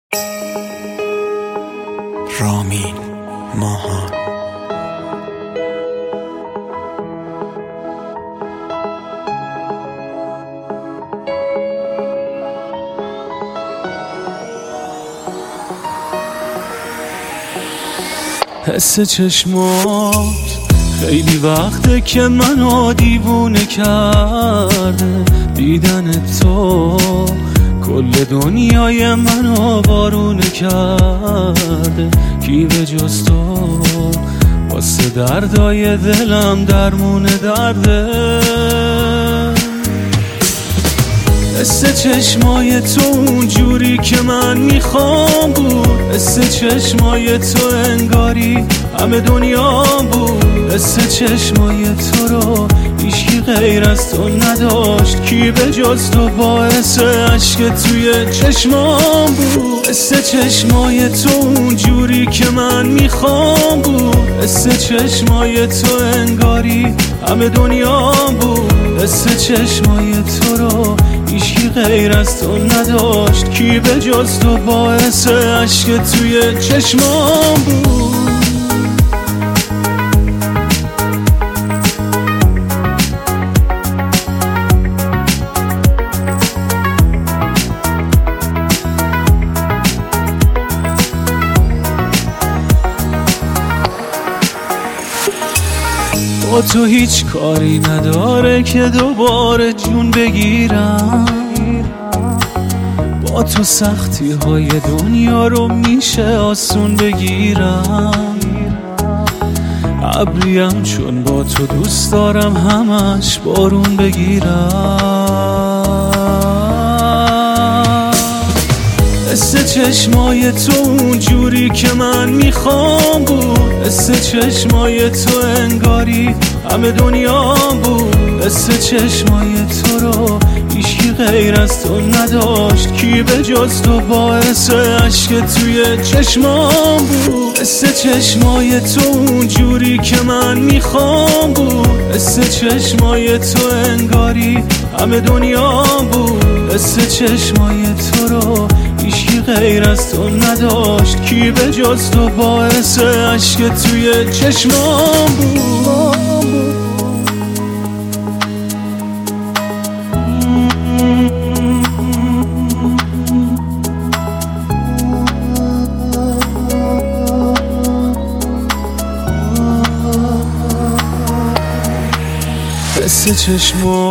رامین ماهان. حس چشمات خیلی وقته که منو دیوونه کرده، دیدن تو کل دنیای منو بارونه کرده. کی به جز تو واسه دردای دلم درمون درده. حس چشمای تو اونجوری که من میخوام بود، حس چشمای تو انگاری همه دنیا بود. حس چشمای تو رو هیچکی غیر از تو نداشت، کی به جز تو باعث عشق توی چشمام بود. حس چشمای تو اونجوری که من میخوام بود، حس چشمای تو انگاری همه دنیا بود. حس چشمای تو رو هیچکی غیر از تو نداشت، کی به جز تو باعث عشق توی چشمام بود. با تو هیچ کاری نداره که دوباره جون بگیرم، با تو سختی های دنیا رو میشه آسون بگیرم. ابریم چون با تو دوست دارم همش بارون بگیرم. حس چشمای تو اونجوری که من میخوام بود، حس چشمای تو انگاری همه دنیا بود. حس چشمای تو رو هیچکی غیر از تو نداشت، کی به جز تو باعث عشق توی چشمام بود. حس چشمای تو اونجوری که من میخوام بود، حس چشمای تو انگاری همه دنیا بود. حس چشمای تو رو هیچکی غیر از تو نداشت، کی به جز تو باعث عشق توی چشمام بود. حس چشمات